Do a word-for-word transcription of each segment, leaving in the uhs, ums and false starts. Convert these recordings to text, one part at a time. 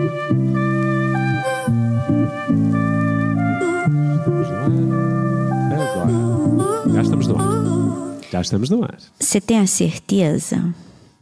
Agora. Já estamos no ar. Já estamos no ar. Você tem a certeza?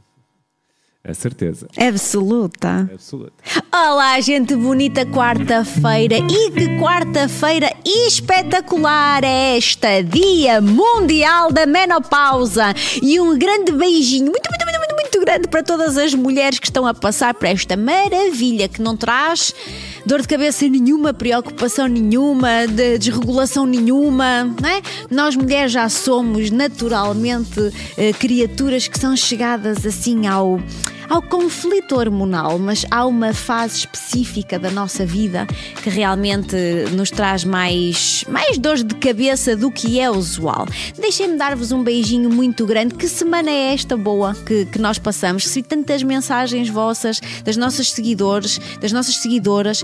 A certeza. Absoluta. Absoluta. Olá, gente bonita, quarta-feira. E que quarta-feira espetacular é esta! Dia Mundial da Menopausa. E um grande beijinho, muito, muito, muito, muito, muito grande para todas as mulheres que estão a passar por esta maravilha que não traz dor de cabeça nenhuma, preocupação nenhuma, de desregulação nenhuma, não é? Nós mulheres já somos naturalmente eh, criaturas que são chegadas assim ao... ao conflito hormonal, mas há uma fase específica da nossa vida que realmente nos traz mais, mais dores de cabeça do que é usual. Deixem-me dar-vos um beijinho muito grande. Que semana é esta boa que, que nós passamos? Recebi tantas mensagens vossas, das nossas seguidores, das nossas seguidoras,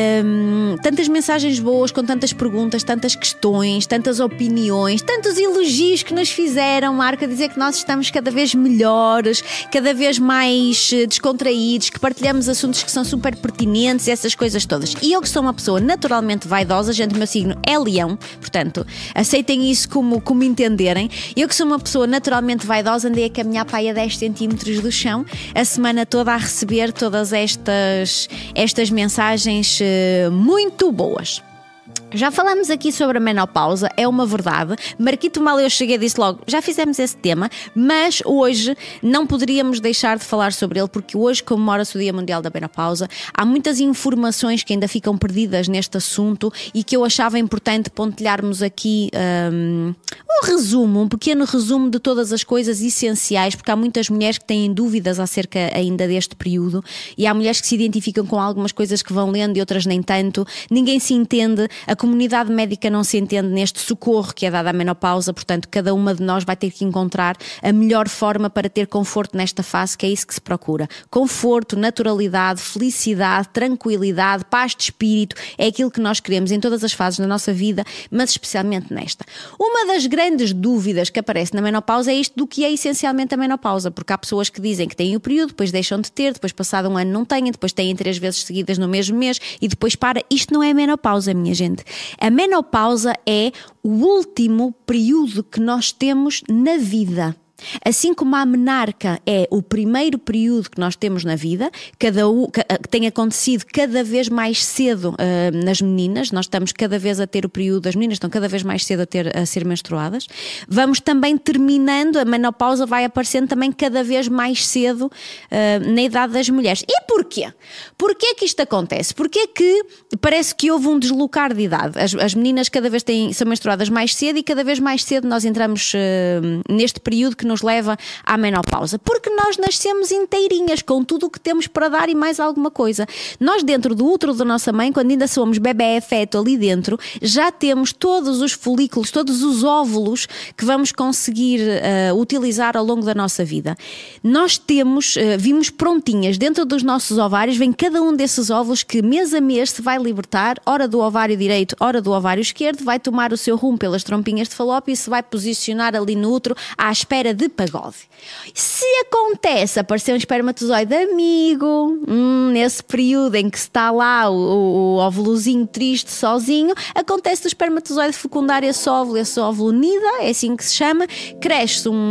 hum, tantas mensagens boas, com tantas perguntas, tantas questões, tantas opiniões, tantos elogios que nos fizeram, Marco, a dizer que nós estamos cada vez melhores, cada vez mais descontraídos, que partilhamos assuntos que são super pertinentes, essas coisas todas. E eu que sou uma pessoa naturalmente vaidosa, gente, o meu signo é leão, portanto, aceitem isso como, como entenderem. Eu que sou uma pessoa naturalmente vaidosa, andei a caminhar para aí a dez centímetros do chão, a semana toda a receber todas estas, estas mensagens uh, muito boas. Já falamos aqui sobre a menopausa, é uma verdade. Marquito mal eu cheguei e disse logo, já fizemos esse tema, mas hoje não poderíamos deixar de falar sobre ele, porque hoje comemora-se o Dia Mundial da Menopausa. Há muitas informações que ainda ficam perdidas neste assunto e que eu achava importante pontilharmos aqui um, um resumo, um pequeno resumo de todas as coisas essenciais, porque há muitas mulheres que têm dúvidas acerca ainda deste período e há mulheres que se identificam com algumas coisas que vão lendo e outras nem tanto. Ninguém se entende, a comunidade médica não se entende neste socorro que é dado à menopausa, portanto cada uma de nós vai ter que encontrar a melhor forma para ter conforto nesta fase, que é isso que se procura. Conforto, naturalidade, felicidade, tranquilidade, paz de espírito, é aquilo que nós queremos em todas as fases da nossa vida, mas especialmente nesta. Uma das grandes dúvidas que aparece na menopausa é isto do que é essencialmente a menopausa, porque há pessoas que dizem que têm o período, depois deixam de ter, depois passado um ano não têm, depois têm três vezes seguidas no mesmo mês e depois para. Isto não é menopausa, minha gente. A menopausa é o último período que nós temos na vida. Assim como a menarca é o primeiro período que nós temos na vida, cada um, que tem acontecido cada vez mais cedo uh, nas meninas, nós estamos cada vez a ter o período, as meninas estão cada vez mais cedo a, ter, a ser menstruadas, vamos também terminando, a menopausa vai aparecendo também cada vez mais cedo uh, na idade das mulheres. E porquê? Porquê que isto acontece? Porquê que parece que houve um deslocar de idade? As, as meninas cada vez têm, são menstruadas mais cedo e cada vez mais cedo nós entramos uh, neste período que nos leva à menopausa, porque nós nascemos inteirinhas com tudo o que temos para dar e mais alguma coisa. Nós dentro do útero da nossa mãe, quando ainda somos bebé feto ali dentro, já temos todos os folículos, todos os óvulos que vamos conseguir uh, utilizar ao longo da nossa vida. Nós temos, uh, vimos prontinhas dentro dos nossos ovários, vem cada um desses óvulos que mês a mês se vai libertar, ora do ovário direito, ora do ovário esquerdo, vai tomar o seu rumo pelas trompinhas de falópio e se vai posicionar ali no útero à espera de pagode. Se acontece aparecer um espermatozoide amigo, hum, nesse período em que está lá o, o, o óvulozinho triste sozinho, acontece o espermatozoide fecundar esse óvulo, esse óvulo nida, é assim que se chama, cresce um...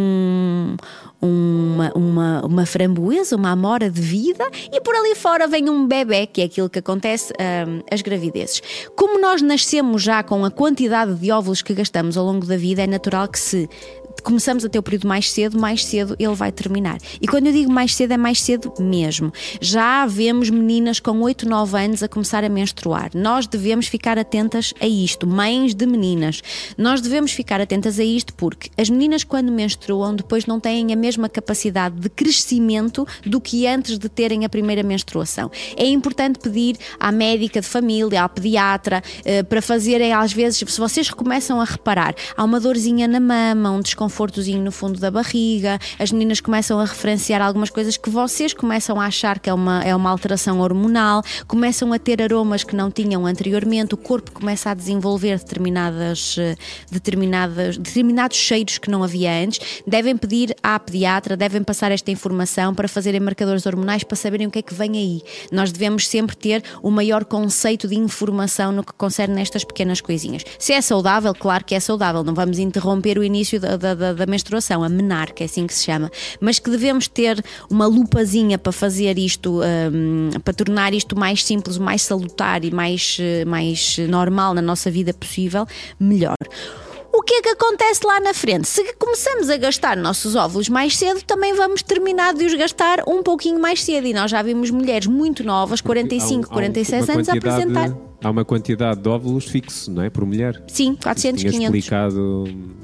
um Uma, uma, uma framboesa, uma amora de vida e por ali fora vem um bebé, que é aquilo que acontece um, às gravidezes. Como nós nascemos já com a quantidade de óvulos que gastamos ao longo da vida, é natural que se começamos a ter o período mais cedo, mais cedo ele vai terminar. E quando eu digo mais cedo, é mais cedo mesmo. Já vemos meninas com oito, nove anos a começar a menstruar. Nós devemos ficar atentas a isto, mães de meninas. Nós devemos ficar atentas a isto porque as meninas quando menstruam depois não têm a mesma capacidade de crescimento do que antes de terem a primeira menstruação. É importante pedir à médica de família, à pediatra, para fazerem às vezes, se vocês começam a reparar, há uma dorzinha na mama, um desconforto desconfortozinho no fundo da barriga, as meninas começam a referenciar algumas coisas que vocês começam a achar que é uma, é uma alteração hormonal, começam a ter aromas que não tinham anteriormente, o corpo começa a desenvolver determinadas, determinadas, determinados cheiros que não havia antes. Devem pedir à pediatra, devem passar esta informação para fazerem marcadores hormonais para saberem o que é que vem aí. Nós devemos sempre ter o maior conceito de informação no que concerne nestas pequenas coisinhas. Se é saudável, claro que é saudável, não vamos interromper o início da, da, da menstruação, a menarca, é assim que se chama, mas que devemos ter uma lupazinha para fazer isto, um, para tornar isto mais simples, mais salutar e mais, mais normal na nossa vida possível, melhor. O que é que acontece lá na frente? Se começamos a gastar nossos óvulos mais cedo, também vamos terminar de os gastar um pouquinho mais cedo. E nós já vimos mulheres muito novas, quarenta e cinco, quarenta e seis anos, a apresentar. Há uma quantidade de óvulos fixo, não é? Por mulher. Sim, quatrocentos, quinhentos. Tinha explicado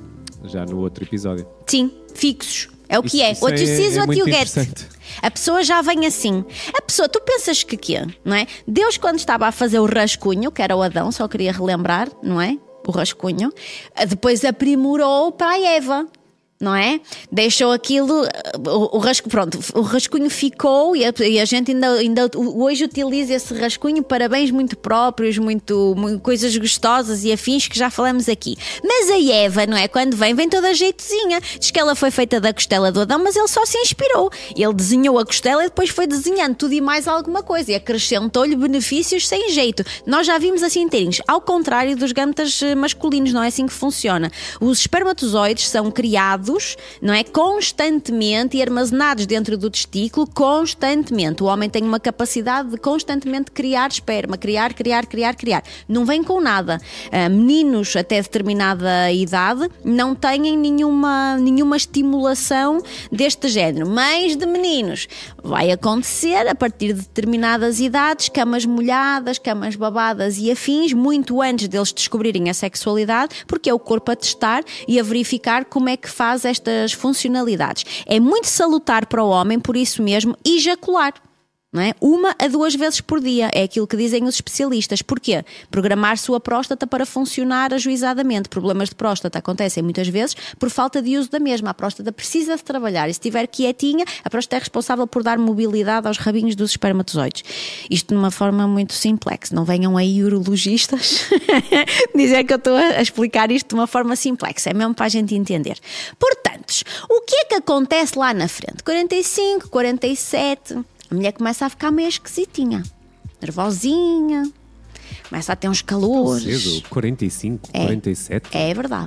já no outro episódio. Sim, fixos. É o que isso, é. Isso what you see is what you get. A pessoa já vem assim. A pessoa, tu pensas que quê? Não é? Deus, quando estava a fazer o rascunho, que era o Adão, só queria relembrar, não é? O rascunho, depois aprimorou para a Eva, não é? Deixou aquilo, o, o rascunho, pronto, o rascunho ficou e a, e a gente ainda, ainda hoje utiliza esse rascunho para bens muito próprios, muito, muito coisas gostosas e afins que já falamos aqui. Mas a Eva, não é? Quando vem, vem toda jeitozinha. Diz que ela foi feita da costela do Adão, mas ele só se inspirou. Ele desenhou a costela e depois foi desenhando tudo e mais alguma coisa e acrescentou-lhe benefícios sem jeito. Nós já vimos assim inteirinhos. Ao contrário dos gametas masculinos, não é assim que funciona. Os espermatozoides são criados, não é, constantemente e armazenados dentro do testículo constantemente. O homem tem uma capacidade de constantemente criar esperma, criar, criar, criar, criar. Não vem com nada. Uh, meninos até determinada idade não têm nenhuma, nenhuma estimulação deste género. Mas de meninos vai acontecer a partir de determinadas idades, camas molhadas, camas babadas e afins, muito antes deles descobrirem a sexualidade, porque é o corpo a testar e a verificar como é que faz estas funcionalidades. É muito salutar para o homem, por isso mesmo, ejacular. Não é? Uma a duas vezes por dia, é aquilo que dizem os especialistas. Porquê? Programar sua próstata para funcionar ajuizadamente. Problemas de próstata acontecem muitas vezes por falta de uso da mesma. A próstata precisa de trabalhar e se estiver quietinha, a próstata é responsável por dar mobilidade aos rabinhos dos espermatozoides. Isto de uma forma muito simplex. Não venham aí urologistas dizer que eu estou a explicar isto de uma forma simplex. É mesmo para a gente entender. Portanto, o que é que acontece lá na frente? quarenta e cinco, quarenta e sete... A mulher começa a ficar meio esquisitinha, nervosinha, começa a ter uns calores. Cedo, quarenta e cinco, é, quarenta e sete. É verdade.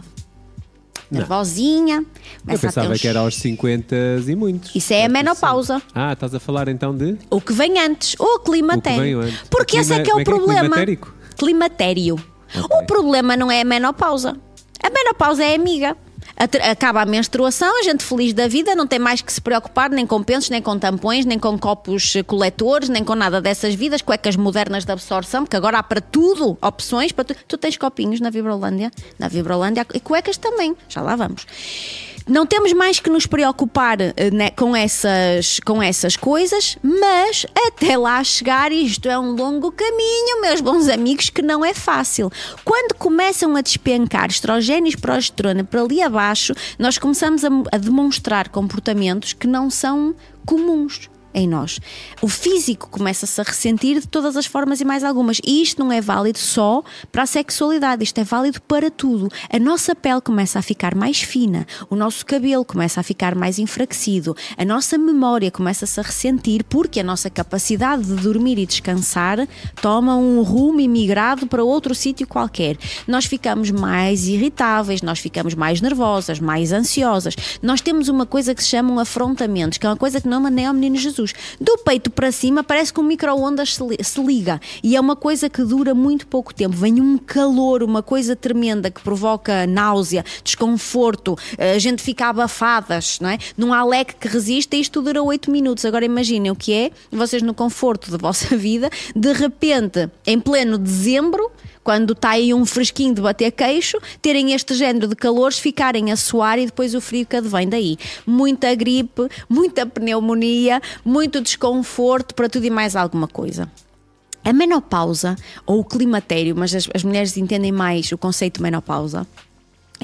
Não. Nervosinha. Eu pensava uns... que era aos cinquenta e muitos. Isso é a menopausa. Ah, estás a falar então de? O que vem antes, ou climatério. O que vem antes. Porque o esse clima... é que é o é problema. Climatério. Climatério. Okay. O problema não é a menopausa. A menopausa é amiga. Acaba a menstruação, a gente feliz da vida, não tem mais que se preocupar nem com pensos, nem com tampões, nem com copos coletores, nem com nada dessas vidas, cuecas modernas de absorção, porque agora há para tudo opções. Para tu, tu tens copinhos na Vibrolândia? Na Vibrolândia e cuecas também, já lá vamos. Não temos mais que nos preocupar, né, com, essas, com essas coisas, mas até lá chegar isto é um longo caminho, meus bons amigos, que não é fácil. Quando começam a despencar estrogênio e progesterona para ali abaixo, nós começamos a, a demonstrar comportamentos que não são comuns em nós. O físico começa-se a ressentir de todas as formas e mais algumas. E isto não é válido só para a sexualidade, isto é válido para tudo. A nossa pele começa a ficar mais fina, o nosso cabelo começa a ficar mais enfraquecido, a nossa memória começa-se a ressentir porque a nossa capacidade de dormir e descansar toma um rumo imigrado para outro sítio qualquer. Nós ficamos mais irritáveis, nós ficamos mais nervosas, mais ansiosas. Nós temos uma coisa que se chamam afrontamentos, que é uma coisa que não mandei ao menino Jesus. Do peito para cima parece que um micro-ondas se liga e é uma coisa que dura muito pouco tempo. Vem um calor, uma coisa tremenda que provoca náusea, desconforto, a gente fica abafadas, não é? Não há leque que resista e isto dura oito minutos. Agora imaginem o que é, vocês no conforto da vossa vida, de repente, em pleno dezembro, quando está aí um fresquinho de bater queixo, terem este género de calores, ficarem a suar e depois o frio que advém daí. Muita gripe, muita pneumonia, muito desconforto para tudo e mais alguma coisa. A menopausa, ou o climatério, mas as, as mulheres entendem mais o conceito de menopausa,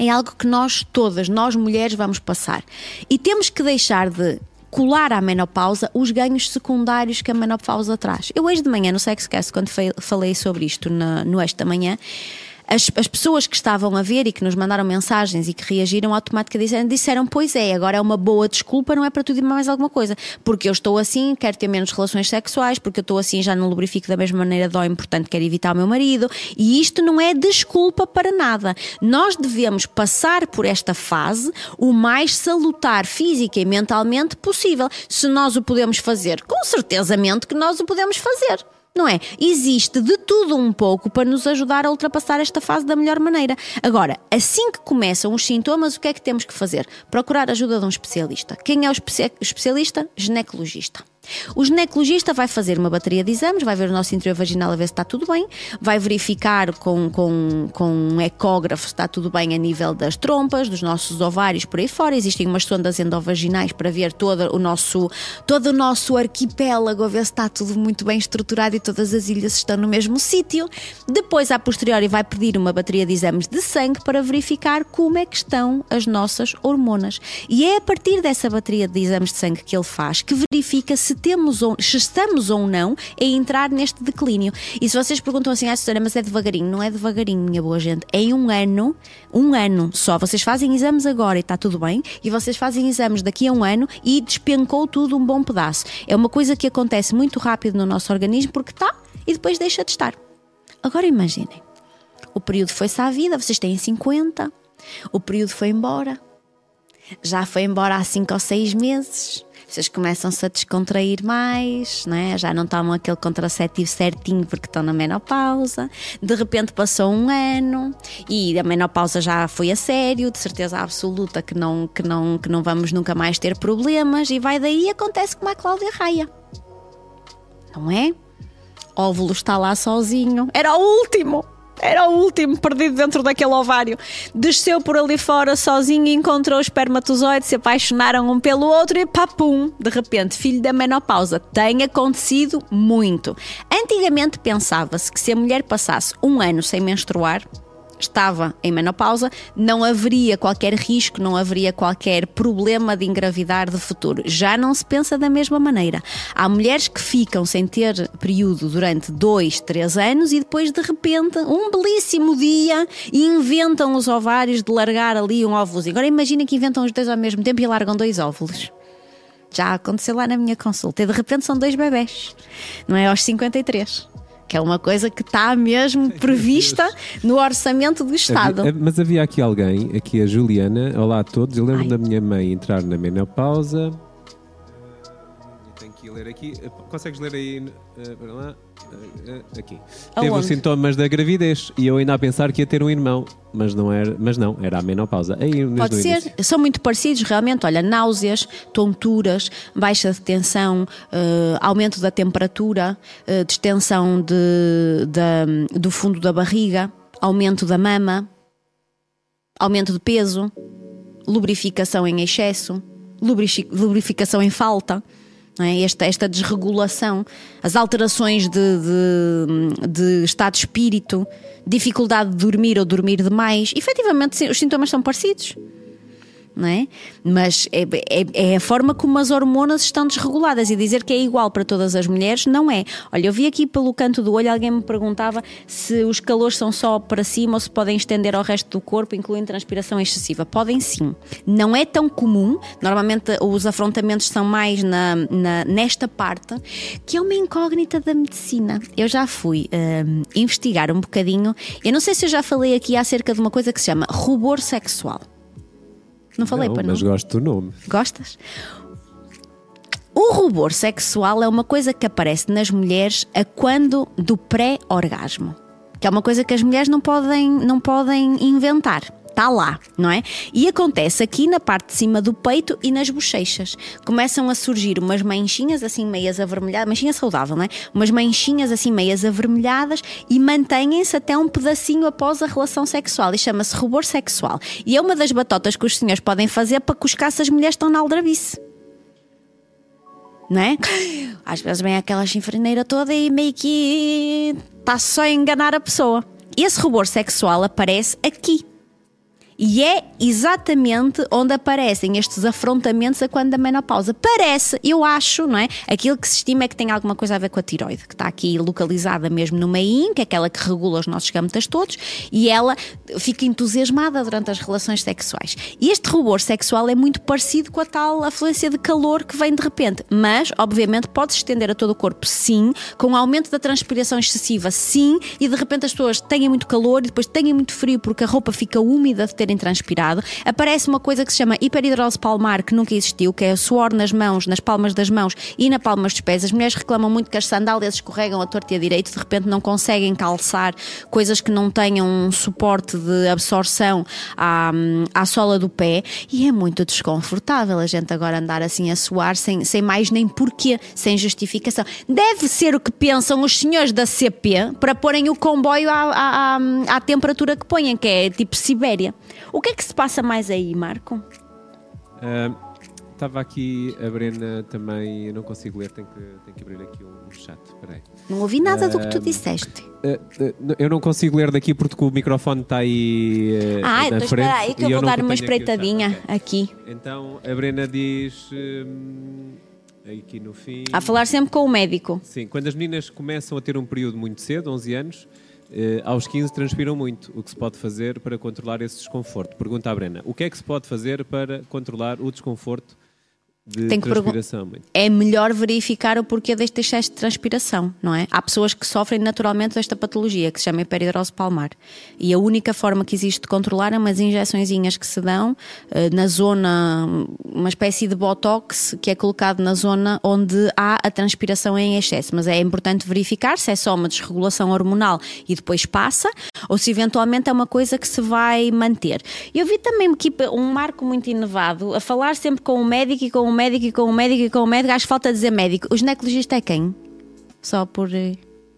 É algo que nós todas, nós mulheres, vamos passar. E temos que deixar de colar à menopausa os ganhos secundários que a menopausa traz. Eu hoje de manhã no Sexcast, quando falei sobre isto no, no Esta Manhã, As, as pessoas que estavam a ver e que nos mandaram mensagens e que reagiram automaticamente disseram, disseram pois é, agora é uma boa desculpa, não é para tudo e mais alguma coisa, porque eu estou assim, quero ter menos relações sexuais, porque eu estou assim, já não lubrifico da mesma maneira, dói-me, portanto quero evitar o meu marido. E isto não é desculpa para nada. Nós devemos passar por esta fase o mais salutar física e mentalmente possível. Se nós o podemos fazer, com certezamente que nós o podemos fazer. Não é? Existe de tudo um pouco para nos ajudar a ultrapassar esta fase da melhor maneira. Agora, assim que começam os sintomas, o que é que temos que fazer? Procurar a ajuda de um especialista. Quem é o espe- especialista? Ginecologista. O ginecologista vai fazer uma bateria de exames, vai ver o nosso interior vaginal a ver se está tudo bem, vai verificar com, com, com um ecógrafo se está tudo bem a nível das trompas, dos nossos ovários por aí fora. Existem umas sondas endovaginais para ver todo o nosso, todo o nosso arquipélago, a ver se está tudo muito bem estruturado e todas as ilhas estão no mesmo sítio. Depois, a posteriori, vai pedir uma bateria de exames de sangue para verificar como é que estão as nossas hormonas. E é a partir dessa bateria de exames de sangue que ele faz que verifica se temos ou, se estamos ou não a entrar neste declínio. E se vocês perguntam assim, ah, Susana, mas é devagarinho? Não é devagarinho, minha boa gente. É em um ano, um ano só. Vocês fazem exames agora e está tudo bem, e vocês fazem exames daqui a um ano e despencou tudo um bom pedaço. É uma coisa que acontece muito rápido no nosso organismo porque está e depois deixa de estar. Agora imaginem, o período foi-se à vida, vocês têm cinquenta, o período foi embora, já foi embora há cinco ou seis meses. Vocês começam-se a descontrair mais, não é? Já não tomam aquele contraceptivo certinho porque estão na menopausa. De repente passou um ano e a menopausa já foi a sério, de certeza absoluta que não, que não, que não vamos nunca mais ter problemas. E vai daí e acontece como a Cláudia Raia, não é? O óvulo está lá sozinho, era o último. Era o último perdido dentro daquele ovário. Desceu por ali fora sozinho e encontrou os espermatozoides, se apaixonaram um pelo outro e papum, de repente, filho da menopausa. Tem acontecido muito. Antigamente pensava-se que se a mulher passasse um ano sem menstruar, estava em menopausa, não haveria qualquer risco, não haveria qualquer problema de engravidar de futuro. Já não se pensa da mesma maneira. Há mulheres que ficam sem ter período durante dois, três anos e depois de repente, um belíssimo dia, inventam os ovários de largar ali um óvulozinho. Agora imaginem que inventam os dois ao mesmo tempo e largam dois óvulos. Já aconteceu lá na minha consulta e de repente são dois bebés, não é? Aos cinquenta e três. Que é uma coisa que está mesmo prevista no orçamento do Estado. Havia, mas havia aqui alguém, aqui a Juliana, olá a todos, eu lembro Ai. da minha mãe entrar na menopausa. Tenho que ler aqui, consegues ler aí, para lá, aqui. Aonde? Teve os sintomas da gravidez e eu ainda a pensar que ia ter um irmão, mas não era, mas não, era a menopausa. Aí, Pode ser, início. São muito parecidos realmente, olha, náuseas, tonturas, baixa de tensão, uh, aumento da temperatura, uh, distensão de, de, do fundo da barriga, aumento da mama, aumento de peso, lubrificação em excesso, lubrificação em falta. Não é? esta, esta desregulação, as alterações de, de, de estado de espírito, dificuldade de dormir ou dormir demais. Efetivamente, os sintomas são parecidos, não é? Mas é, é, é a forma como as hormonas estão desreguladas, e dizer que é igual para todas as mulheres não é. Olha, eu vi aqui pelo canto do olho, alguém me perguntava se os calores são só para cima ou se podem estender ao resto do corpo, incluindo transpiração excessiva. Podem sim. Não é tão comum, normalmente os afrontamentos são mais na, na, nesta parte, que é uma incógnita da medicina. Eu já fui uh, investigar um bocadinho, eu não sei se eu já falei aqui acerca de uma coisa que se chama rubor sexual. Não falei não, para não. Mas gosto do nome. Gostas? O rubor sexual é uma coisa que aparece nas mulheres a quando do pré-orgasmo, que é uma coisa que as mulheres não podem, não podem inventar. Está lá, não é? E acontece aqui na parte de cima do peito e nas bochechas. Começam a surgir umas manchinhas assim meias avermelhadas, manchinha saudável, não é? Umas manchinhas assim meias avermelhadas e mantêm-se até um pedacinho após a relação sexual. E chama-se rubor sexual. E é uma das batotas que os senhores podem fazer para cuscar se as mulheres estão na aldrabice. Não é? Às vezes vem aquela chinfrineira toda e meio que está só a enganar a pessoa. Esse rubor sexual aparece aqui. E é exatamente onde aparecem estes afrontamentos a quando da menopausa. Parece, eu acho, não é? Aquilo que se estima é que tem alguma coisa a ver com a tiroide, que está aqui localizada mesmo no meinho, que é aquela que regula os nossos gametas todos, e ela fica entusiasmada durante as relações sexuais. E este rubor sexual é muito parecido com a tal afluência de calor que vem de repente, mas, obviamente, pode se estender a todo o corpo, sim, com aumento da transpiração excessiva, sim, e de repente as pessoas têm muito calor e depois têm muito frio porque a roupa fica úmida de terem transpirado. Aparece uma coisa que se chama hiperhidrose palmar, que nunca existiu, que é o suor nas mãos, nas palmas das mãos e na palmas dos pés. As mulheres reclamam muito que as sandálias escorregam a torto e a direito, de repente não conseguem calçar coisas que não tenham um suporte de absorção à, à sola do pé, e é muito desconfortável a gente agora andar assim a suar sem, sem mais nem porquê, sem justificação. Deve ser o que pensam os senhores da C P para porem o comboio à, à, à, à temperatura que ponham, que é tipo Sibéria. O que é que se passa mais aí, Marco? Estava uh, aqui a Brena também, eu não consigo ler, tenho que, tenho que abrir aqui um chat. Peraí. Não ouvi nada uh, do que tu uh, disseste. Uh, uh, eu não consigo ler daqui porque o microfone está aí uh, ah, na então frente. Espera aí que eu vou dar uma espreitadinha aqui, okay. aqui. Então a Brena diz... Um, aqui no fim... A falar sempre com o médico. Sim, quando as meninas começam a ter um período muito cedo, onze anos, eh, aos quinze transpiram muito. O que se pode fazer para controlar esse desconforto? Pergunta à Brena. O que é que se pode fazer para controlar o desconforto de Tem que transpiração? Pergun- é melhor verificar o porquê deste excesso de transpiração, não é? Há pessoas que sofrem naturalmente desta patologia, que se chama hiperhidrose palmar. E a única forma que existe de controlar é umas injeçõezinhas que se dão uh, na zona, uma espécie de botox que é colocado na zona onde há a transpiração em excesso. Mas é importante verificar se é só uma desregulação hormonal e depois passa, ou se eventualmente é uma coisa que se vai manter. Eu vi também aqui um Marco muito inovado a falar sempre com o médico e com o médico e com o médico e com o médico. Acho que falta dizer médico. O ginecologista é quem? Só por... Uh,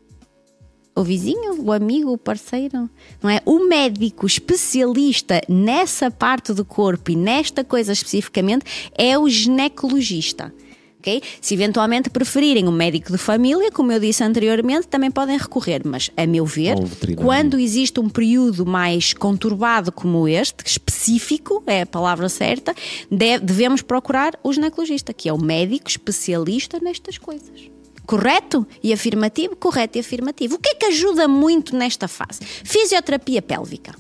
o vizinho? O amigo? O parceiro? Não é? O médico especialista nessa parte do corpo e nesta coisa especificamente é o ginecologista. Okay? Se eventualmente preferirem um médico de família, como eu disse anteriormente, também podem recorrer, mas a meu ver, quando existe um período mais conturbado como este, específico, é a palavra certa, deve, devemos procurar o ginecologista, que é o médico especialista nestas coisas. Correto e afirmativo? Correto e afirmativo. O que é que ajuda muito nesta fase? Fisioterapia pélvica.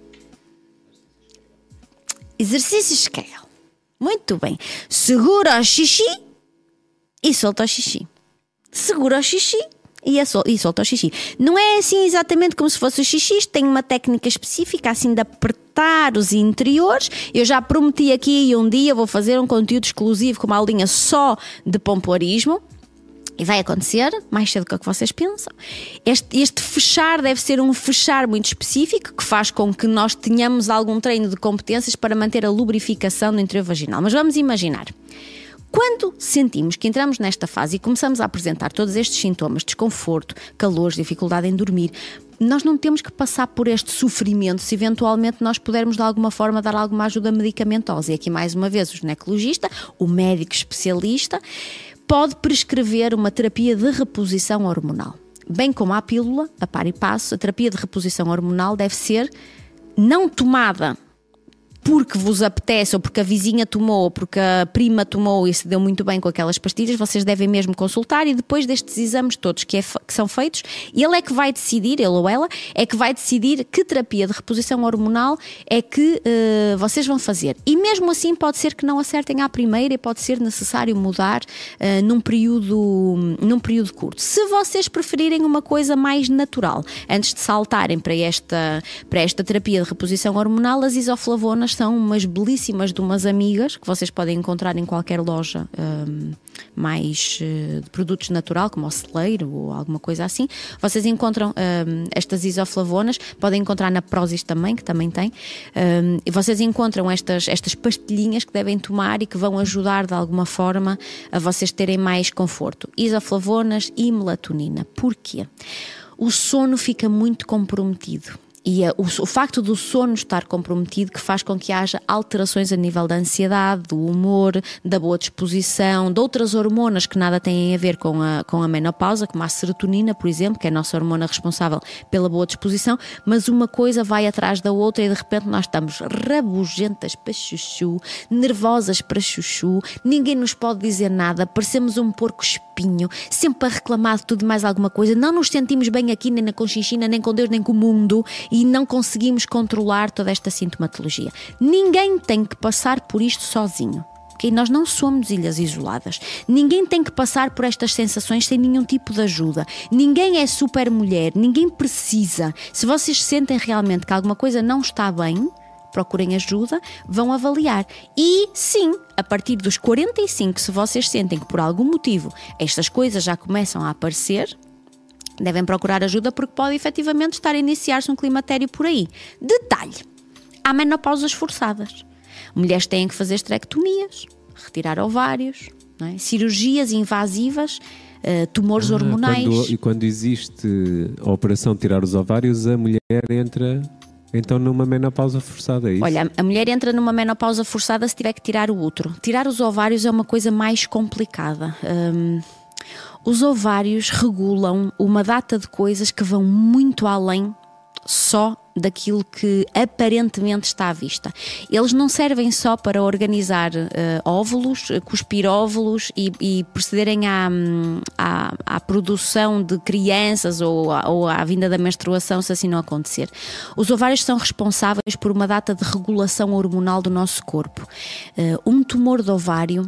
Exercícios Kegel. Muito bem. Segura o xixi e solta o xixi. Segura o xixi e, a sol- e solta o xixi. Não é assim exatamente como se fosse o xixi. Tem uma técnica específica assim de apertar os interiores. Eu já prometi aqui e um dia vou fazer um conteúdo exclusivo com uma aulinha só de pompoarismo. E vai acontecer mais cedo do que vocês pensam. Este, este fechar deve ser um fechar muito específico, que faz com que nós tenhamos algum treino de competências para manter a lubrificação do interior vaginal. Mas vamos imaginar. Quando sentimos que entramos nesta fase e começamos a apresentar todos estes sintomas, desconforto, calor, dificuldade em dormir, nós não temos que passar por este sofrimento se eventualmente nós pudermos de alguma forma dar alguma ajuda medicamentosa. E aqui mais uma vez o ginecologista, o médico especialista, pode prescrever uma terapia de reposição hormonal. Bem como a pílula, a par e passo, a terapia de reposição hormonal deve ser não tomada porque vos apetece, ou porque a vizinha tomou, ou porque a prima tomou e se deu muito bem com aquelas pastilhas. Vocês devem mesmo consultar, e depois destes exames todos que, é, que são feitos, ele é que vai decidir, ele ou ela, é que vai decidir que terapia de reposição hormonal é que uh, vocês vão fazer. E mesmo assim pode ser que não acertem à primeira e pode ser necessário mudar uh, num, período, num período curto. Se vocês preferirem uma coisa mais natural, antes de saltarem para esta, para esta terapia de reposição hormonal, as isoflavonas são umas belíssimas de umas amigas que vocês podem encontrar em qualquer loja um, mais uh, de produtos natural, como o celeiro ou alguma coisa assim. Vocês encontram um, estas isoflavonas, podem encontrar na Prozis também, que também tem, um, e vocês encontram estas, estas pastilhinhas que devem tomar e que vão ajudar de alguma forma a vocês terem mais conforto. Isoflavonas e melatonina. Porquê? O sono fica muito comprometido. E a, o, o facto do sono estar comprometido que faz com que haja alterações a nível da ansiedade, do humor, da boa disposição, de outras hormonas que nada têm a ver com a, com a menopausa, como a serotonina, por exemplo, que é a nossa hormona responsável pela boa disposição, mas uma coisa vai atrás da outra e de repente nós estamos rabugentas para chuchu, nervosas para chuchu, ninguém nos pode dizer nada, parecemos um porco espinho, sempre a reclamar de tudo e mais alguma coisa, não nos sentimos bem aqui nem na Conchinchina, nem com Deus, nem com o mundo, e não conseguimos controlar toda esta sintomatologia. Ninguém tem que passar por isto sozinho. Okay? Nós não somos ilhas isoladas. Ninguém tem que passar por estas sensações sem nenhum tipo de ajuda. Ninguém é super mulher, ninguém precisa. Se vocês sentem realmente que alguma coisa não está bem, procurem ajuda, vão avaliar. E sim, a partir dos quarenta e cinco, se vocês sentem que por algum motivo estas coisas já começam a aparecer, devem procurar ajuda porque pode efetivamente estar a iniciar-se um climatério por aí. Detalhe, há menopausas forçadas. Mulheres têm que fazer esterectomias, retirar ovários, não é? Cirurgias invasivas, uh, tumores ah, hormonais. Quando, e quando existe a operação de tirar os ovários, a mulher entra então numa menopausa forçada, é isso? Olha, a mulher entra numa menopausa forçada se tiver que tirar o útero. Tirar os ovários é uma coisa mais complicada. Um, Os ovários regulam uma data de coisas que vão muito além só daquilo que aparentemente está à vista. Eles não servem só para organizar uh, óvulos, cuspir óvulos e, e procederem à, à, à produção de crianças ou à, ou à vinda da menstruação, se assim não acontecer. Os ovários são responsáveis por uma data de regulação hormonal do nosso corpo. Uh, um tumor de ovário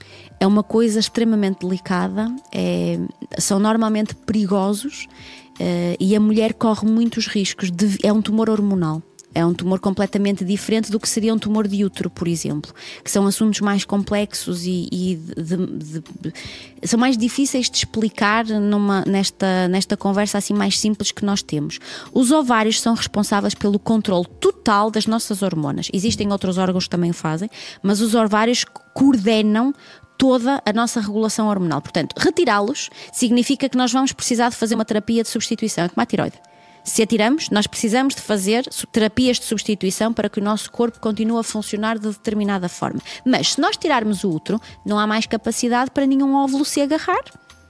é uma coisa extremamente delicada, é, são normalmente perigosos uh, e a mulher corre muitos riscos. De, é um tumor hormonal, é um tumor completamente diferente do que seria um tumor de útero, por exemplo, que são assuntos mais complexos e, e de, de, de, são mais difíceis de explicar numa, nesta, nesta conversa assim mais simples que nós temos. Os ovários são responsáveis pelo controle total das nossas hormonas. Existem outros órgãos que também o fazem, mas os ovários coordenam toda a nossa regulação hormonal. Portanto, retirá-los significa que nós vamos precisar de fazer uma terapia de substituição, é como a tiroide. Se a tiramos, nós precisamos de fazer terapias de substituição para que o nosso corpo continue a funcionar de determinada forma. Mas se nós tirarmos o útero, não há mais capacidade para nenhum óvulo se agarrar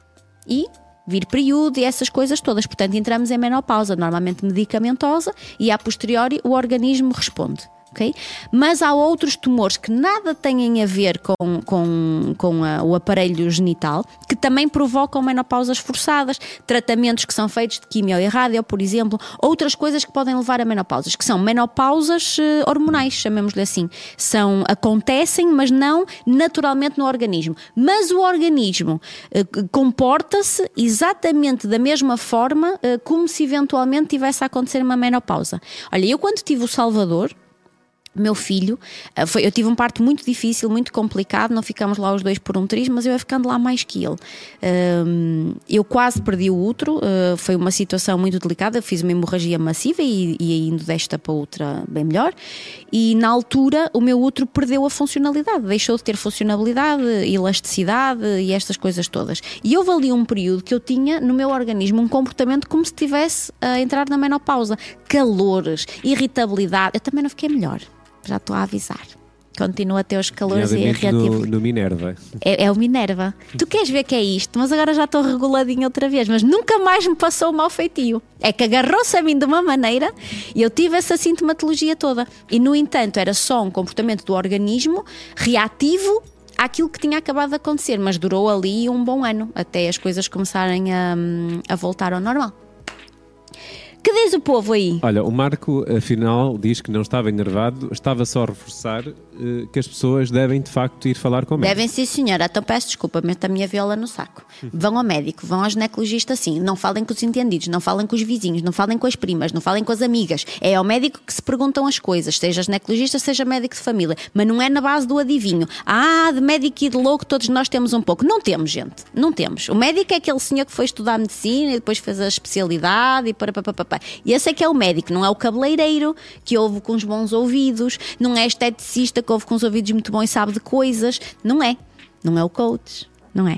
e vir período e essas coisas todas. Portanto, entramos em menopausa, normalmente medicamentosa, e a posteriori o organismo responde. Okay? Mas há outros tumores que nada têm a ver com, com, com a, o aparelho genital, que também provocam menopausas forçadas, tratamentos que são feitos de quimio e rádio, por exemplo, outras coisas que podem levar a menopausas, que são menopausas uh, hormonais, chamemos-lhe assim. São, acontecem, mas não naturalmente no organismo. Mas o organismo uh, comporta-se exatamente da mesma forma uh, como se eventualmente tivesse a acontecer uma menopausa. Olha, eu quando tive o Salvador, meu filho, foi, eu tive um parto muito difícil, muito complicado, não ficámos lá os dois por um triz, mas eu ia ficando lá mais que ele. Um, eu quase perdi o útero, uh, foi uma situação muito delicada, eu fiz uma hemorragia massiva e, e indo desta para outra bem melhor, e na altura o meu útero perdeu a funcionalidade, deixou de ter funcionalidade, elasticidade e estas coisas todas. E houve ali um período que eu tinha no meu organismo um comportamento como se estivesse a entrar na menopausa, calores, irritabilidade, eu também não fiquei melhor. Já estou a avisar. Continua a ter os calores e a reatividade. No, no Minerva. É, é o Minerva. Tu queres ver que é isto? Mas agora já estou reguladinha outra vez. Mas nunca mais me passou o mau feitio. É que agarrou-se a mim de uma maneira e eu tive essa sintomatologia toda. E no entanto era só um comportamento do organismo reativo àquilo que tinha acabado de acontecer. Mas durou ali um bom ano até as coisas começarem a, a voltar ao normal. Que diz o povo aí? Olha, o Marco, afinal, diz que não estava enervado, estava só a reforçar uh, que as pessoas devem, de facto, ir falar com o médico. Devem, sim, senhora. Então peço desculpa, meto a minha viola no saco. Vão ao médico, vão ao ginecologista, sim. Não falem com os entendidos, não falem com os vizinhos, não falem com as primas, não falem com as amigas. É ao médico que se perguntam as coisas, seja ginecologista, seja médico de família. Mas não é na base do adivinho. Ah, de médico e de louco todos nós temos um pouco. Não temos, gente. Não temos. O médico é aquele senhor que foi estudar medicina e depois fez a especialidade e para, para, para, para. E esse é que é o médico, não é o cabeleireiro que ouve com os bons ouvidos, não é esteticista que ouve com os ouvidos muito bons e sabe de coisas, não é, não é o coach, não é.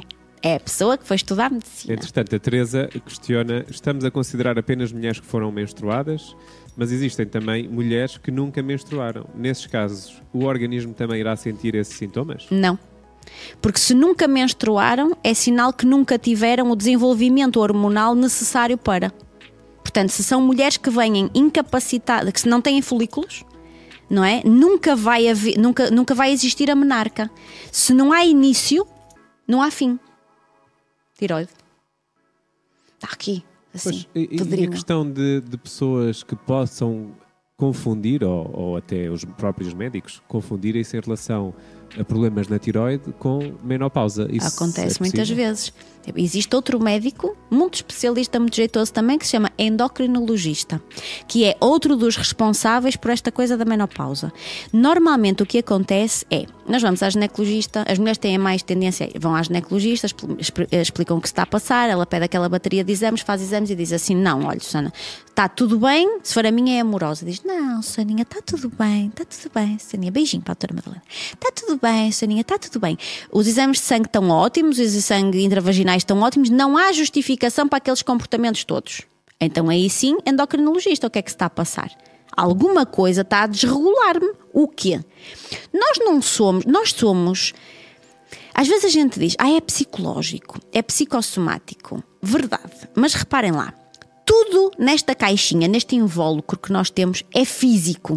É a pessoa que foi estudar medicina. Entretanto, a Teresa questiona: estamos a considerar apenas mulheres que foram menstruadas, mas existem também mulheres que nunca menstruaram. Nesses casos, o organismo também irá sentir esses sintomas? Não. Porque se nunca menstruaram, é sinal que nunca tiveram o desenvolvimento hormonal necessário para. Portanto, se são mulheres que vêm incapacitadas, que se não têm folículos, não é? Nunca vai haver, nunca, nunca vai existir a menarca. Se não há início, não há fim. Tiroide. Está aqui, assim. Pois, e, e a questão de, de pessoas que possam confundir, ou, ou até os próprios médicos, confundirem-se em relação a problemas na tiroide com menopausa. Isso acontece é muitas vezes. Existe outro médico, muito especialista, muito jeitoso também, que se chama endocrinologista, que é outro dos responsáveis por esta coisa da menopausa. Normalmente o que acontece é, nós vamos à ginecologista, as mulheres têm mais tendência, vão à ginecologista, explicam o que se está a passar, ela pede aquela bateria de exames, faz exames e diz assim: não, olha, Susana, está tudo bem, se for a minha é amorosa. Diz: não, Soninha, está tudo bem, está tudo bem, Soninha, beijinho para a doutora Madalena, está tudo bem, Soninha, está tudo bem. Os exames de sangue estão ótimos, os exames de sangue intravaginais estão ótimos, não há justificação para aqueles comportamentos todos. Então aí sim, endocrinologista, o que é que se está a passar? Alguma coisa está a desregular-me. O quê? Nós não somos, nós somos, às vezes a gente diz, ah, é psicológico, é psicossomático. Verdade, mas reparem lá, tudo nesta caixinha, neste invólucro que nós temos é físico.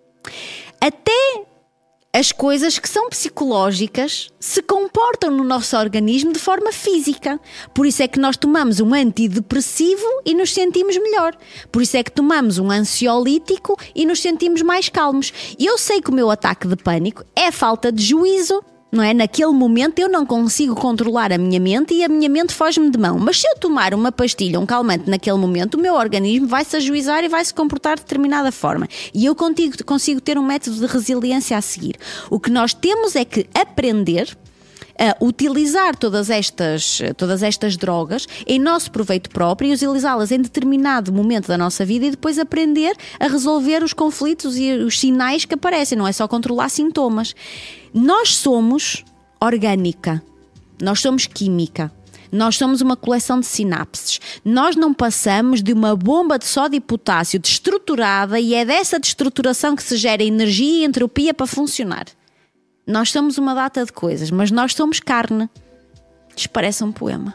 Até as coisas que são psicológicas se comportam no nosso organismo de forma física. Por isso é que nós tomamos um antidepressivo e nos sentimos melhor. Por isso é que tomamos um ansiolítico e nos sentimos mais calmos. E eu sei que o meu ataque de pânico é falta de juízo, não é? Naquele momento eu não consigo controlar a minha mente e a minha mente foge-me de mão. Mas se eu tomar uma pastilha, um calmante naquele momento, o meu organismo vai-se ajuizar e vai se comportar de determinada forma. E eu consigo, consigo ter um método de resiliência a seguir. O que nós temos é que aprender a utilizar todas estas, todas estas drogas em nosso proveito próprio e utilizá-las em determinado momento da nossa vida e depois aprender a resolver os conflitos e os sinais que aparecem. Não é só controlar sintomas. Nós somos orgânica, nós somos química, nós somos uma coleção de sinapses. Nós não passamos de uma bomba de sódio e potássio destruturada e é dessa destruturação que se gera energia e entropia para funcionar. Nós somos uma data de coisas, mas nós somos carne. Isto parece um poema.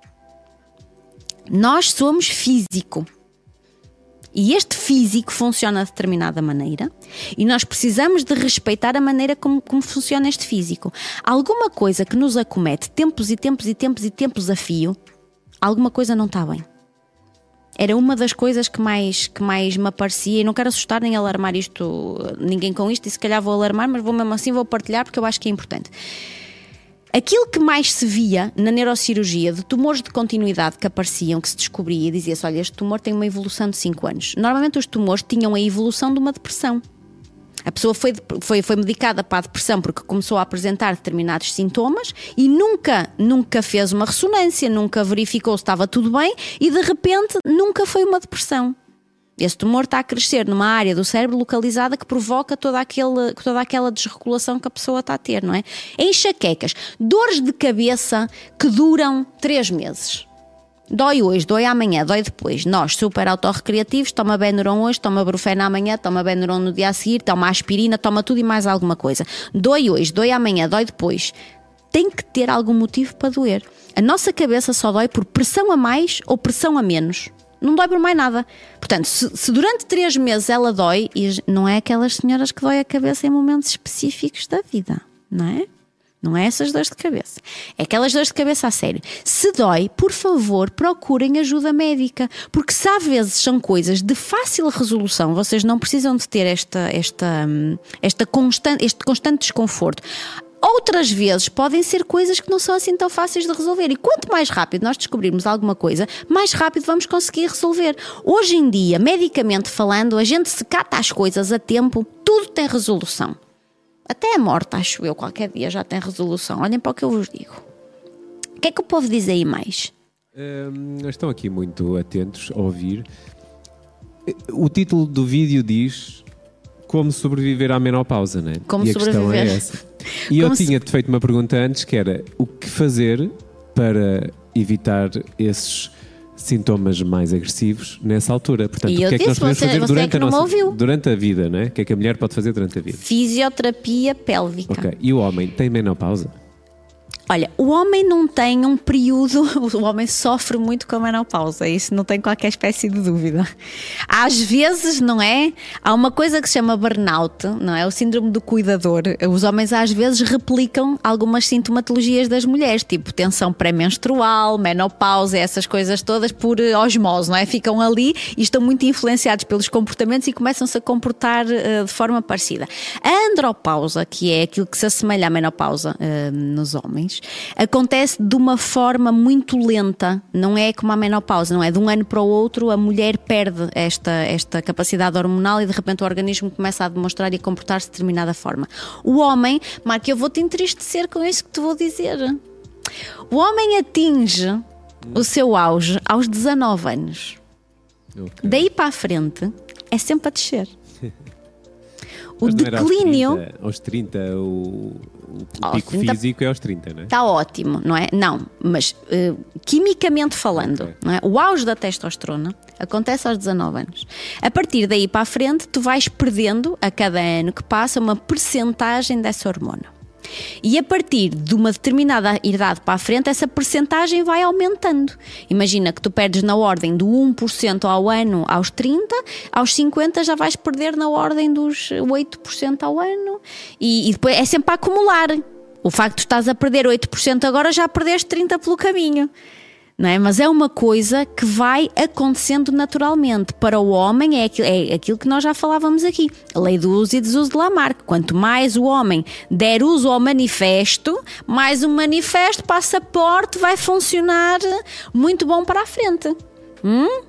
Nós somos físico. E este físico funciona de determinada maneira e nós precisamos de respeitar a maneira como, como funciona este físico. Alguma coisa que nos acomete tempos e tempos e tempos e tempos a fio, alguma coisa não está bem. Era uma das coisas que mais, que mais me aparecia, e não quero assustar nem alarmar isto, ninguém com isto, e se calhar vou alarmar, mas vou mesmo assim, vou partilhar porque eu acho que é importante. Aquilo que mais se via na neurocirurgia de tumores de continuidade que apareciam, que se descobria e dizia-se: olha, este tumor tem uma evolução de cinco anos. Normalmente os tumores tinham a evolução de uma depressão. A pessoa foi, foi, foi medicada para a depressão porque começou a apresentar determinados sintomas e nunca, nunca fez uma ressonância, nunca verificou se estava tudo bem e de repente nunca foi uma depressão. Esse tumor está a crescer numa área do cérebro localizada que provoca toda, aquele, toda aquela desregulação que a pessoa está a ter, não é? Enxaquecas, dores de cabeça que duram três meses. Dói hoje, dói amanhã, dói depois. Nós, super autorrecreativos, toma Benuron hoje, toma Brufeno amanhã, toma Benuron no dia a seguir, toma aspirina, toma tudo e mais alguma coisa. Dói hoje, dói amanhã, dói depois. Tem que ter algum motivo para doer. A nossa cabeça só dói por pressão a mais ou pressão a menos. Não dói por mais nada. Portanto, se, se durante três meses ela dói, e não é aquelas senhoras que dói a cabeça em momentos específicos da vida, não é? Não é essas dores de cabeça. É aquelas dores de cabeça a sério. Se dói, por favor, procurem ajuda médica. Porque se às vezes são coisas de fácil resolução, vocês não precisam de ter esta, esta, esta constante, este constante desconforto. Outras vezes podem ser coisas que não são assim tão fáceis de resolver. E quanto mais rápido nós descobrirmos alguma coisa, mais rápido vamos conseguir resolver. Hoje em dia, medicamente falando, a gente se cata as coisas a tempo, tudo tem resolução. Até a morte, acho eu, qualquer dia já tem resolução. Olhem para o que eu vos digo. O que é que o povo diz aí mais? Hum, estão aqui muito atentos a ouvir. O título do vídeo diz como sobreviver à menopausa, não é? Como e a sobreviver. questão é essa. E como eu se... tinha-te feito uma pergunta antes que era o que fazer para evitar esses sintomas mais agressivos nessa altura. Portanto, E o eu que é que nós disse, podemos você- fazer você é durante que a não me nossa ouviu. durante a vida, não é? O que é que a mulher pode fazer durante a vida? Fisioterapia pélvica. Ok. E o homem tem menopausa? Olha, o homem não tem um período, o homem sofre muito com a menopausa, isso não tem qualquer espécie de dúvida. Às vezes, não é? Há uma coisa que se chama burnout, não é? O síndrome do cuidador. Os homens às vezes replicam algumas sintomatologias das mulheres, tipo tensão pré-menstrual, menopausa, essas coisas todas por osmose, não é? Ficam ali e estão muito influenciados pelos comportamentos e começam-se a comportar uh, de forma parecida. A andropausa, que é aquilo que se assemelha à menopausa uh, nos homens, acontece de uma forma muito lenta, não é como a menopausa, não é? De um ano para o outro a mulher perde esta, esta capacidade hormonal e de repente o organismo começa a demonstrar e a comportar-se de determinada forma. O homem, Marco, eu vou-te entristecer com isso que te vou dizer. O homem atinge o seu auge aos dezanove anos. Okay. Daí para a frente é sempre a descer. O Mas não era declínio... Aos trinta, aos trinta o, o Aos pico trinta físico é aos trinta, não é? Está ótimo, não é? Não, mas uh, quimicamente falando, Ok. não é? O auge da testosterona acontece aos dezanove anos. A partir daí para a frente, tu vais perdendo, a cada ano que passa, uma percentagem dessa hormona. E a partir de uma determinada idade para a frente, essa percentagem vai aumentando. Imagina que tu perdes na ordem do um por cento ao ano aos trinta, aos cinquenta já vais perder na ordem dos oito por cento ao ano. E, e depois é sempre a acumular. O facto de tu estás a perder oito por cento agora, já perdeste trinta por cento pelo caminho. Não é? Mas é uma coisa que vai acontecendo naturalmente. Para o homem é aquilo, é aquilo que nós já falávamos aqui. A lei do uso e desuso de Lamarck. Quanto mais o homem der uso ao manifesto, mais o manifesto, passaporte, vai funcionar muito bom para a frente. Hum?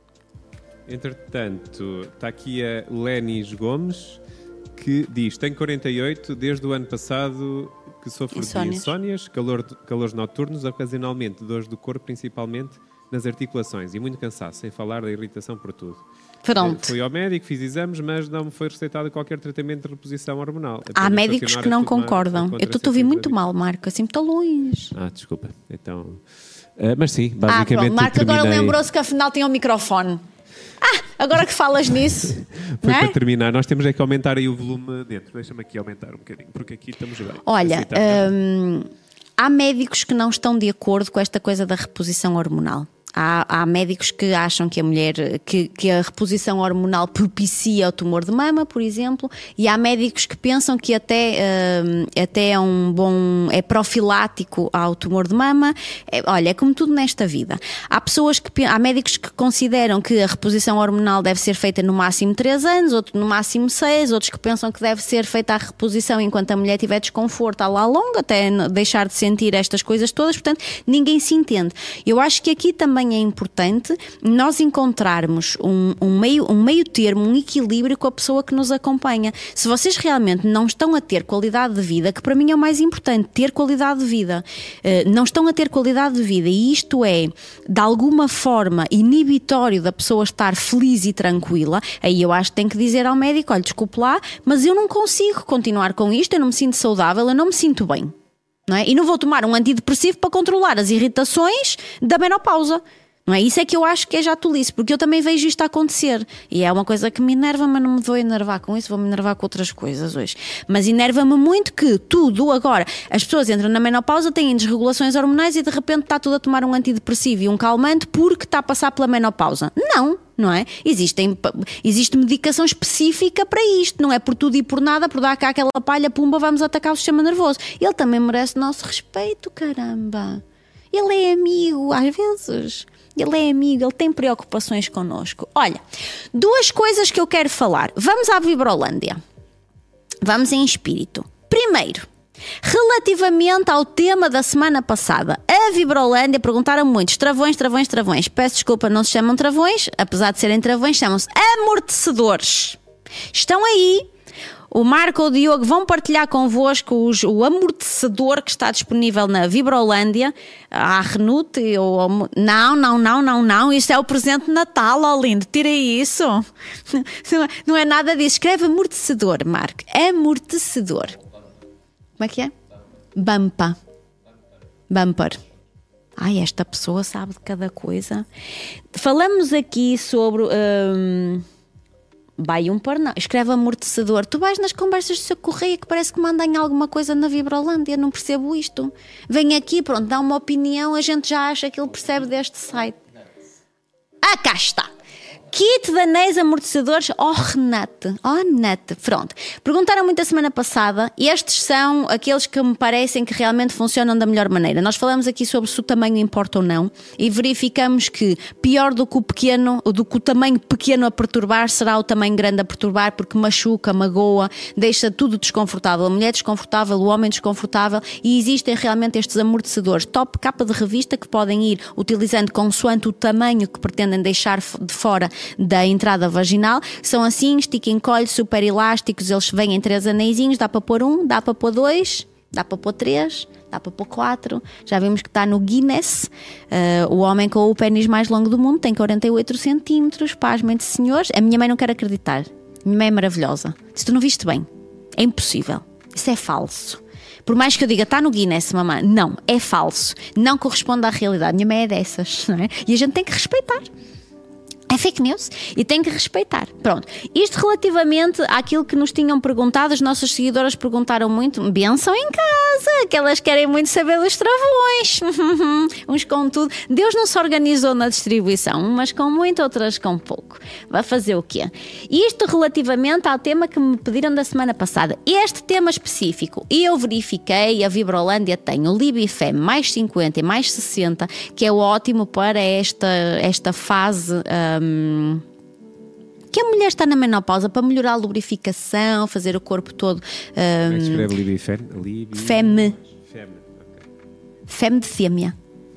Entretanto, está aqui a Lenis Gomes, que diz: tenho quarenta e oito, desde o ano passado que sofro Insónias. de insónias, calor, calores noturnos, ocasionalmente dores do corpo, principalmente nas articulações, e muito cansaço, sem falar da irritação por tudo. Pronto. Fui ao médico, fiz exames, mas não me foi recetado qualquer tratamento de reposição hormonal. Há Apenas médicos continuar que a não tomar concordam. Eu estou a ouvir muito mal, Marco, assim muito longe. Ah, desculpa. Então, uh, mas sim, Ah, basicamente pronto. Marco agora terminei... lembrou-se que afinal tinha um microfone. Ah, agora que falas nisso. Foi não é? para terminar. Nós temos é que aumentar aí o volume dentro. Deixa-me aqui aumentar um bocadinho, porque aqui estamos bem. Olha, Assim está melhor. hum, há médicos que não estão de acordo com esta coisa da reposição hormonal. Há, há médicos que acham que a mulher, que, que a reposição hormonal propicia o tumor de mama, por exemplo, e há médicos que pensam que até, hum, até é um bom, é profilático ao tumor de mama. É, olha, é como tudo nesta vida. Há pessoas que, há médicos que consideram que a reposição hormonal deve ser feita no máximo três anos, outros no máximo seis, outros que pensam que deve ser feita a reposição enquanto a mulher tiver desconforto à lá longa, até deixar de sentir estas coisas todas. Portanto, ninguém se entende. Eu acho que aqui também é importante nós encontrarmos um, um, meio, um meio termo, um equilíbrio com a pessoa que nos acompanha. Se vocês realmente não estão a ter qualidade de vida, que para mim é o mais importante, ter qualidade de vida, uh, não estão a ter qualidade de vida e isto é, de alguma forma, inibitório da pessoa estar feliz e tranquila, aí eu acho que tem que dizer ao médico, olha, desculpe lá, mas eu não consigo continuar com isto, eu não me sinto saudável, eu não me sinto bem. Não é? E não vou tomar um antidepressivo para controlar as irritações da menopausa. Não é? Isso é que eu acho que é já tolice, porque eu também vejo isto a acontecer. E é uma coisa que me enerva, mas não me vou enervar com isso, vou-me enervar com outras coisas hoje. Mas enerva-me muito que tudo agora, as pessoas entram na menopausa, têm desregulações hormonais e de repente está tudo a tomar um antidepressivo e um calmante porque está a passar pela menopausa. Não! Não é? Existem, existe medicação específica para isto, não é por tudo e por nada, por dar cá aquela palha, pumba, vamos atacar o sistema nervoso. Ele também merece nosso respeito, caramba. Ele é amigo, às vezes. Ele é amigo, ele tem preocupações connosco. Olha, duas coisas que eu quero falar. Vamos à Vibrolândia. Vamos em espírito. Primeiro, relativamente ao tema da semana passada, a Vibrolândia perguntaram muitos travões, travões, travões. Peço desculpa, não se chamam travões, apesar de serem travões, chamam-se amortecedores. Estão aí. O Marco ou o Diogo vão partilhar convosco os, o amortecedor que está disponível na Vibrolândia. A Renault ou... Não, não, não, não, não. Isto é o presente de Natal, ó lindo. Tira isso. Não é nada disso. Escreve amortecedor, Marco. Amortecedor. Como é que é? Bampa. Bumper. Ai, esta pessoa sabe de cada coisa. Falamos aqui sobre... Hum, vai um par não. Escreve amortecedor. Tu vais nas conversas do seu correio que parece que mandem alguma coisa na Vibrolândia. Não percebo isto. Vem aqui, pronto, dá uma opinião. A gente já acha que ele percebe deste site. Ah, cá está. Kit danês amortecedores Ornat. Ornat. Pronto. Perguntaram muito a semana passada. Estes são aqueles que me parecem que realmente funcionam da melhor maneira. Nós falamos aqui sobre se o tamanho importa ou não e verificamos que pior do que o pequeno, do que o tamanho pequeno a perturbar, será o tamanho grande a perturbar, porque machuca, magoa, deixa tudo desconfortável. A mulher desconfortável, o homem desconfortável, e existem realmente estes amortecedores top capa de revista que podem ir utilizando consoante o tamanho que pretendem deixar de fora da entrada vaginal. São assim, estica e encolhe, super elásticos. Eles vêm em três anéisinhos. Dá para pôr um, dá para pôr dois, dá para pôr três, dá para pôr quatro. Já vimos que está no Guinness. Uh, o homem com o pênis mais longo do mundo tem quarenta e oito centímetros. Pasmem-se, senhores. A minha mãe não quer acreditar. A minha mãe é maravilhosa. Se tu não viste bem, é impossível. Isso é falso. Por mais que eu diga, está no Guinness, mamãe. Não, é falso. Não corresponde à realidade. Minha mãe é dessas, não é? E a gente tem que respeitar. É fake news e tem que respeitar. Pronto. Isto relativamente àquilo que nos tinham perguntado, as nossas seguidoras perguntaram muito. Benção em casa, que elas querem muito saber dos travões. Uns com tudo. Deus não se organizou na distribuição, umas com muito, outras com pouco. Vai fazer o quê? Isto relativamente ao tema que me pediram da semana passada. Este tema específico, e eu verifiquei, a Vibrolândia tem o Libifem mais cinquenta e mais sessenta, que é ótimo para esta, esta fase... Um, que a mulher está na menopausa, para melhorar a lubrificação, fazer o corpo todo. Um, Como é que se escreve Libifem? Libi... Femme. Femme. Okay. Femme de fêmea.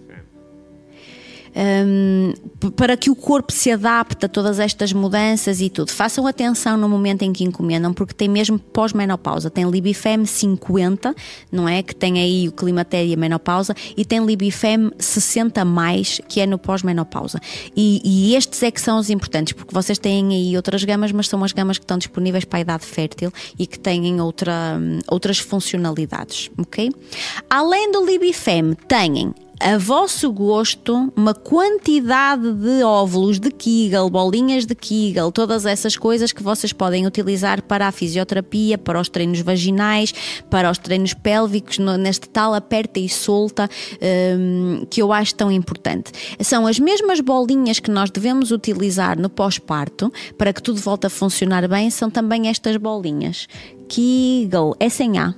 Um, para que o corpo se adapte a todas estas mudanças e tudo. Façam atenção no momento em que encomendam, porque tem mesmo pós-menopausa. Tem Libifem cinquenta, não é? Que tem aí o climatério e a menopausa, e tem Libifem sessenta mais, que é no pós-menopausa. E, e estes é que são os importantes, porque vocês têm aí outras gamas, mas são as gamas que estão disponíveis para a idade fértil e que têm outra, outras funcionalidades, ok? Além do Libifem, têm a vosso gosto uma quantidade de óvulos de Kegel, bolinhas de Kegel, todas essas coisas que vocês podem utilizar para a fisioterapia, para os treinos vaginais, para os treinos pélvicos, neste tal aperta e solta, um, que eu acho tão importante. São as mesmas bolinhas que nós devemos utilizar no pós-parto para que tudo volte a funcionar bem, são também estas bolinhas. Kegel, é sem A.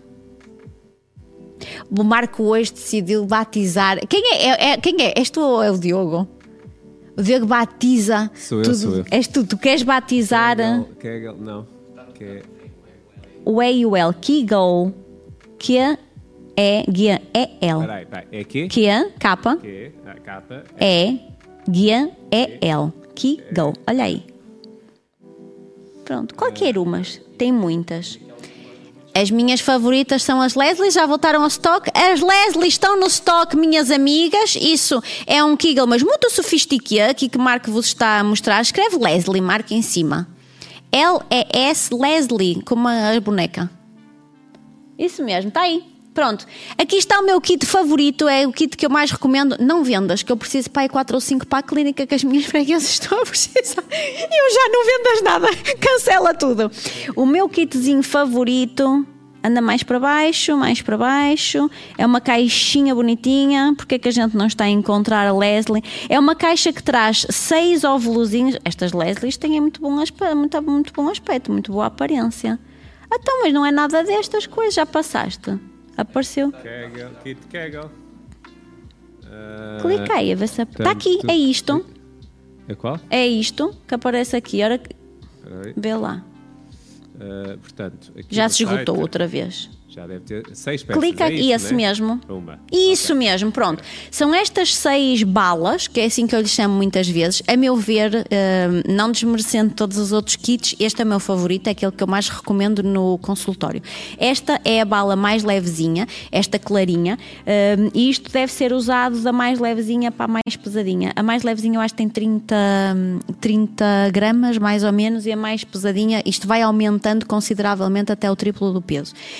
O Marco hoje decidiu batizar. Quem é? é, é quem é? És tu ou é o Diogo? O Diogo batiza. Sou eu, tudo. sou eu. És tu, tu queres batizar. Kegel, Kegel, não. Que... O E e o L. Kegel. Que é guia é L. Peraí, peraí. É que? Que capa. Que a capa é guia é L. Kegel. Olha aí. Pronto. Qualquer umas. Tem muitas. As minhas favoritas são as Leslie, já voltaram ao stock. As Leslie estão no stock, minhas amigas. Isso é um Kegel, mas muito sofisticado, aqui que Marco vos está a mostrar. Escreve Leslie, marca em cima. L E S Leslie, como a boneca. Isso mesmo, está aí. Pronto. Aqui está o meu kit favorito, é o kit que eu mais recomendo. Não vendas, que eu preciso para aí quatro ou cinco para a clínica, que as minhas freguesas estão a precisar. Eu já não vendas nada, cancela tudo. O meu kitzinho favorito anda mais para baixo, mais para baixo. É uma caixinha bonitinha. Porque é que a gente não está a encontrar a Leslie? É uma caixa que traz seis óvulozinhos. Estas Leslies têm muito bom aspecto, muito, muito bom aspecto, muito boa aparência. Então, mas não é nada destas coisas, já passaste. Apareceu. Kegel, kit Kegel. Uh, Clica aí a ver se... Está aqui, é isto. É qual? É isto que aparece aqui. Ora, vê lá. Uh, portanto, aqui já se esgotou site, outra vez. Já deve ter seis peças. Clica aqui, é esse né? mesmo. Uma. Isso okay. mesmo, pronto. São estas seis balas, que é assim que eu lhes chamo muitas vezes. A meu ver, uh, não desmerecendo todos os outros kits, este é o meu favorito, é aquele que eu mais recomendo no consultório. Esta é a bala mais levezinha, esta clarinha, uh, e isto deve ser usado da mais levezinha para a mais pesadinha. A mais levezinha eu acho que tem trinta, trinta gramas, mais ou menos, e a mais pesadinha, isto vai aumentando consideravelmente até o triplo do peso. Elas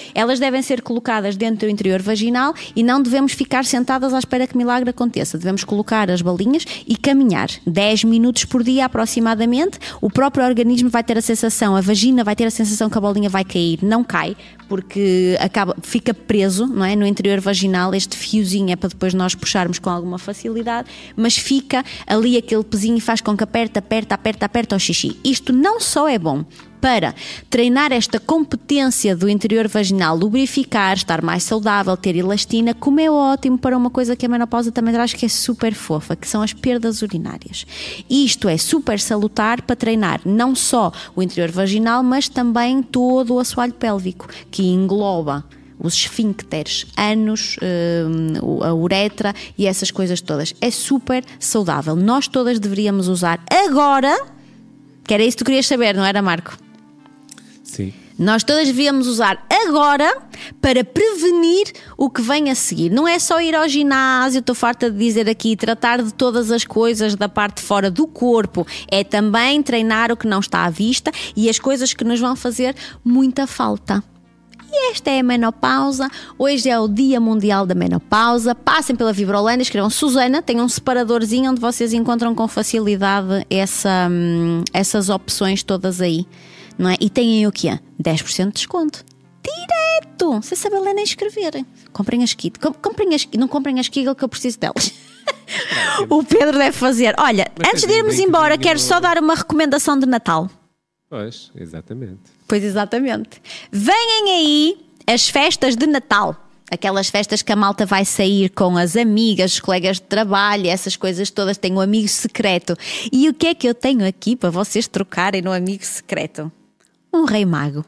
devem ser colocadas dentro do interior vaginal e não devemos ficar sentadas à espera que milagre aconteça. Devemos colocar as balinhas e caminhar dez minutos por dia aproximadamente. O próprio organismo vai ter a sensação, a vagina vai ter a sensação que a bolinha vai cair. Não cai, porque acaba, fica preso, não é? No interior vaginal. Este fiozinho é para depois nós puxarmos com alguma facilidade, mas fica ali aquele pezinho e faz com que aperta, aperta, aperta, aperta o xixi. Isto não só é bom para treinar esta competência do interior vaginal, lubrificar, estar mais saudável, ter elastina, como é ótimo para uma coisa que a menopausa também traz, que é super fofa, que são as perdas urinárias. Isto é super salutar para treinar não só o interior vaginal, mas também todo o assoalho pélvico, que engloba os esfíncteres, ânus, a uretra e essas coisas todas. É super saudável. Nós todas deveríamos usar agora, que era isso que tu querias saber, não era, Marco? Sim. Nós todas devíamos usar agora para prevenir o que vem a seguir. Não é só ir ao ginásio, estou farta de dizer aqui, tratar de todas as coisas da parte de fora do corpo. É também treinar o que não está à vista e as coisas que nos vão fazer muita falta. E esta é a menopausa. Hoje é o Dia Mundial da Menopausa. Passem pela Vibrolândia, escrevam Susana, tem um separadorzinho onde vocês encontram com facilidade essa, essas opções todas aí, não é? E têm o quê? dez por cento de desconto. Direto! Você sabe ler nem escrever. Comprem as kit. Comprem as, não comprem as Kegel que eu preciso delas. O Pedro deve fazer. Olha, mas antes de irmos embora, quero só dar uma recomendação de Natal. Pois, exatamente. Pois, exatamente. Venham aí as festas de Natal. Aquelas festas que a malta vai sair com as amigas, os colegas de trabalho, essas coisas todas. Tem um amigo secreto. E o que é que eu tenho aqui para vocês trocarem no amigo secreto? Um rei mago.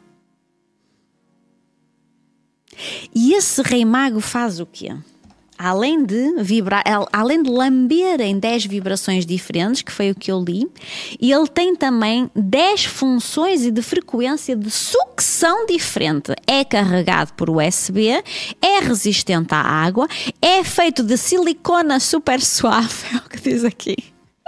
E esse rei mago faz o quê? Além de vibrar, além de lamberem dez vibrações diferentes, que foi o que eu li, ele tem também dez funções e de frequência de sucção diferente. É carregado por U S B, é resistente à água, é feito de silicona super suave, é o que diz aqui.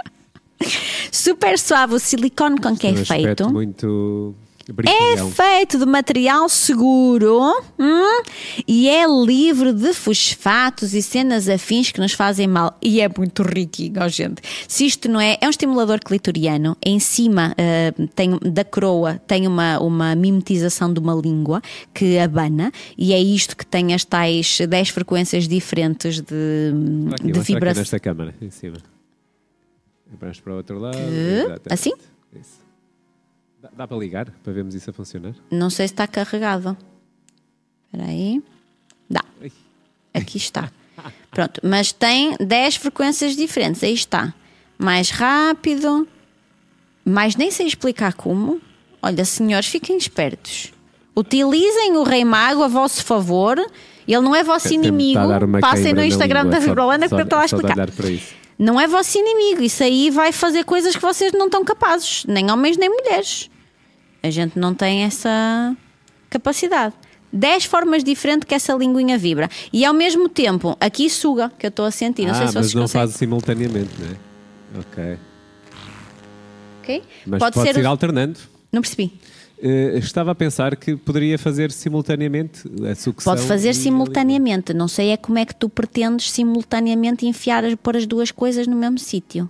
Super suave o silicone com que é, é um feito. Muito... É feito de material seguro hum, e é livre de fosfatos e cenas afins que nos fazem mal. E é muito riquinho, oh, gente. Se isto não é... É um estimulador clitoriano. Em cima uh, tem, da coroa tem uma, uma mimetização de uma língua que abana. E é isto que tem as tais dez frequências diferentes de, aqui, de vibração. Nesta câmara, em cima. Vamos para o outro lado. Que... Assim? Isso. Dá, dá para ligar, para vermos isso a funcionar? Não sei se está carregado. Espera aí. Dá. Aqui está. Pronto, mas tem dez frequências diferentes. Aí está. Mais rápido. Mas nem sei explicar como. Olha, senhores, fiquem espertos. Utilizem o Rei Mago a vosso favor. Ele não é vosso inimigo. Passem no Instagram da Vibrolândia que eu estou a explicar. Não é vosso inimigo. Isso aí vai fazer coisas que vocês não estão capazes. Nem homens, nem mulheres. A gente não tem essa capacidade. dez formas diferentes que essa linguinha vibra. E ao mesmo tempo, aqui suga, que eu estou a sentir. Não ah, sei se mas vocês não conseguem. faz simultaneamente, não é? Ok. Ok? Mas pode, pode ser ir alternando. Não percebi. Uh, estava a pensar que poderia fazer simultaneamente a sucção. Pode fazer simultaneamente. Não sei é como é que tu pretendes simultaneamente enfiar, pôr as duas coisas no mesmo sítio.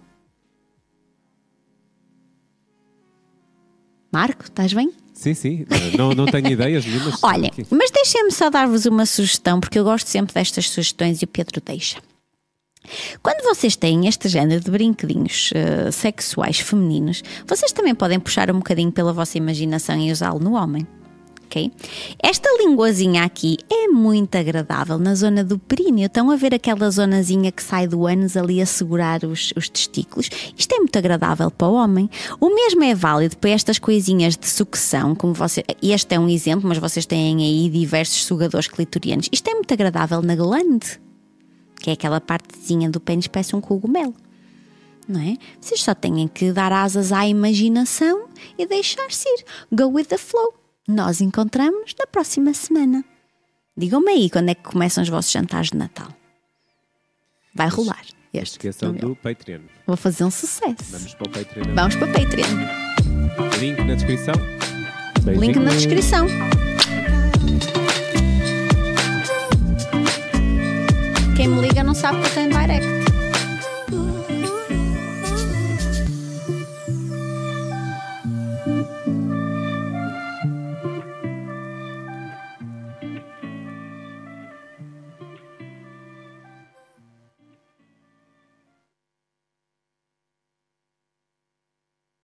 Marco, estás bem? Sim, sim. Não, não tenho ideias nenhumas. Olhem, mas deixem-me só dar-vos uma sugestão, porque eu gosto sempre destas sugestões e o Pedro deixa. Quando vocês têm este género de brinquedinhos uh, sexuais femininos, vocês também podem puxar um bocadinho pela vossa imaginação e usá-lo no homem. Okay? Esta linguazinha aqui é muito agradável na zona do períneo. Estão a ver aquela zonazinha que sai do ânus ali a segurar os, os testículos? Isto é muito agradável para o homem. O mesmo é válido para estas coisinhas de sucção, como você, este é um exemplo, mas vocês têm aí diversos sugadores clitorianos. Isto é muito agradável na glande, que é aquela partezinha do pênis, parece um cogumelo, não é? Vocês só têm que dar asas à imaginação e deixar-se ir. Go with the flow. Nós encontramos na próxima semana. Digam-me aí quando é que começam os vossos jantares de Natal. Vai rolar este. Esqueçam do Patreon. Vou fazer um sucesso. Vamos para o Patreon. Vamos para o Patreon. Link na descrição. Beijinho. Link na descrição. sabe que eu tenho Bairex.